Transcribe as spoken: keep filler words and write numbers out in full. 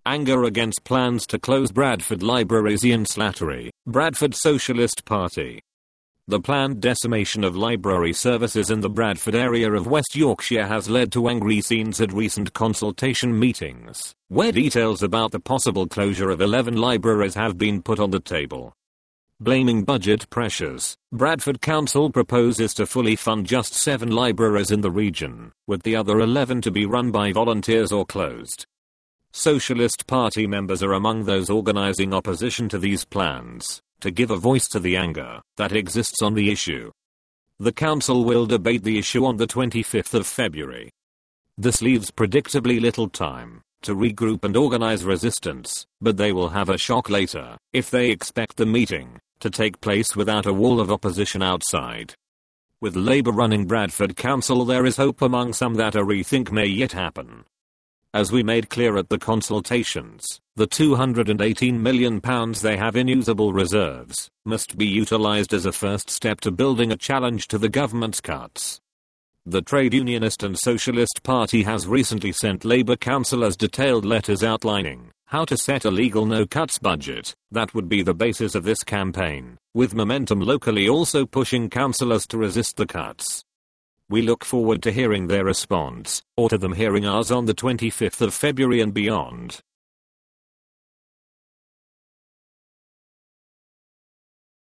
Anger against plans to close Bradford libraries. Ian Slattery, Bradford Socialist Party. The planned decimation of library services in the Bradford area of West Yorkshire has led to angry scenes at recent consultation meetings, where details about the possible closure of eleven libraries have been put on the table. Blaming budget pressures, Bradford Council proposes to fully fund just seven libraries in the region, with the other eleven to be run by volunteers or closed. Socialist Party members are among those organising opposition to these plans, to give a voice to the anger that exists on the issue. The council will debate the issue on the twenty-fifth of February. This leaves predictably little time to regroup and organise resistance, but they will have a shock later if they expect the meeting to take place without a wall of opposition outside. With Labour running Bradford Council, there is hope among some that a rethink may yet happen. As we made clear at the consultations, the two hundred eighteen million pounds they have in usable reserves must be utilised as a first step to building a challenge to the government's cuts. The Trade Unionist and Socialist Party has recently sent Labour councillors detailed letters outlining how to set a legal no-cuts budget that would be the basis of this campaign, with Momentum locally also pushing councillors to resist the cuts. We look forward to hearing their response, or to them hearing ours on the twenty-fifth of February and beyond.